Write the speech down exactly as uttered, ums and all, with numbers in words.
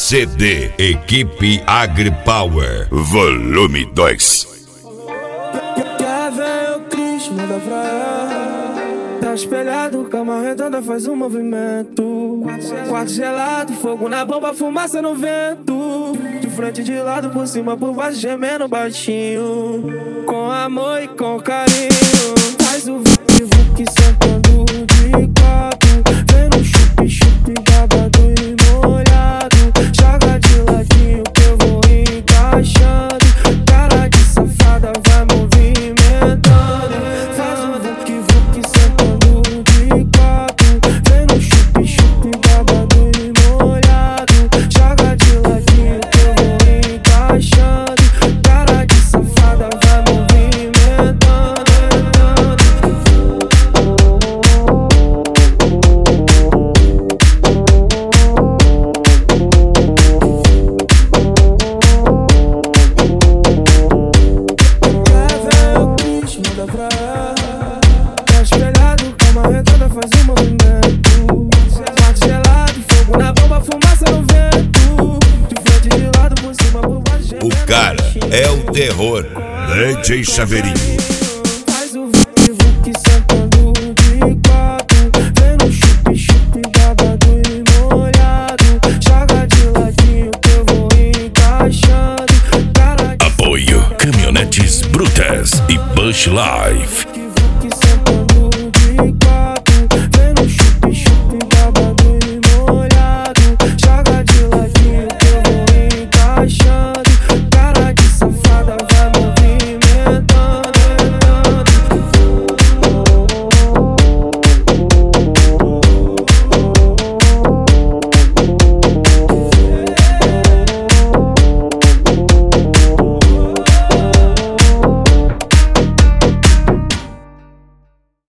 C D Equipe AgriPower Volume dois. Quer ver o Cris, manda pra ela. Tá espelhado, cama redonda faz um movimento. Quarto gelado, fogo na bomba, fumaça no vento. De frente, de lado, por cima, por baixo, gemendo baixinho. Com amor e com carinho. Faz o vivo que sentando de quatro. Vem no chup-chup, babado e molhado. Joga de ladinho que eu vou encaixando. Cara de safada vai movimentando. Faz o vuc-vuc sentando de quatro. Vem no chup-chup, babado e molhado. Joga de ladinho que eu vou encaixando. Cara de safada vai movimentando. Tá espelhado, cama redonda faz um movimento. Quarto gelado, fogo na bomba, fumaça no vento. De frente, de lado, por cima, por baixo. O cara é o terror. D J Chaveirinho. Faz o vuc-vuc sentando de quatro. Vem no chup-chup, babado e molhado. Joga de ladinho que eu vou encaixando. Cara de Apoio Caminhonetes Brutas e Bush Life.